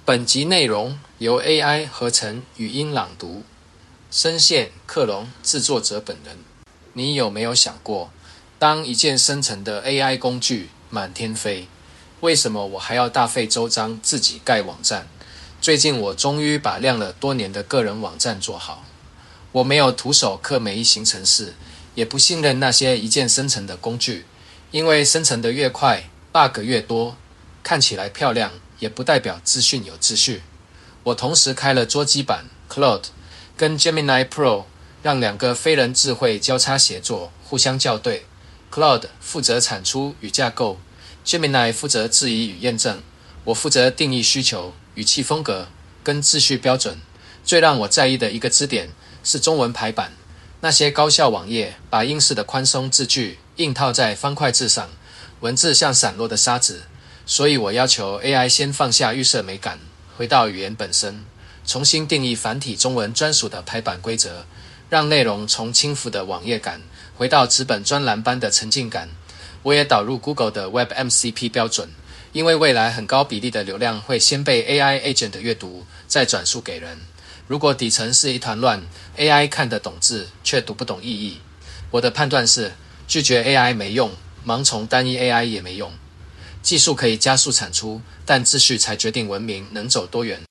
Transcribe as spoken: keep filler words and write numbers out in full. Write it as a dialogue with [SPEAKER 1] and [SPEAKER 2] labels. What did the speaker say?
[SPEAKER 1] 本集内容由 A I 合成语音朗读，声线克隆制作者本人。你有没有想过，当一件生成的 A I 工具满天飞，为什么我还要大费周章自己盖网站？最近我终于把晾了多年的个人网站做好。我没有徒手刻每一行程式，也不信任那些一键生成的工具，因为生成的越快 ，bug 越多，看起来漂亮也不代表资讯有秩序。我同时开了桌机版 Claude 跟 Gemini Pro， 让两个非人智慧交叉协作，互相校对。Claude 负责产出与架构， Gemini 负责质疑与验证，我负责定义需求、语气风格跟秩序标准。最让我在意的一个支点是中文排版，那些高效网页把英式的宽松字句硬套在方块字上，文字像散落的沙子，所以我要求 A I 先放下预设美感，回到语言本身，重新定义繁体中文专属的排版规则，让内容从轻浮的网页感回到纸本专栏般的沉浸感。我也导入 Google 的 Web M C P 标准，因为未来很高比例的流量会先被 A I agent 阅读，再转述给人。如果底层是一团乱， A I 看得懂字，却读不懂意义。我的判断是，拒绝 A I 没用，盲从单一 A I 也没用。技术可以加速产出，但秩序才决定文明能走多远。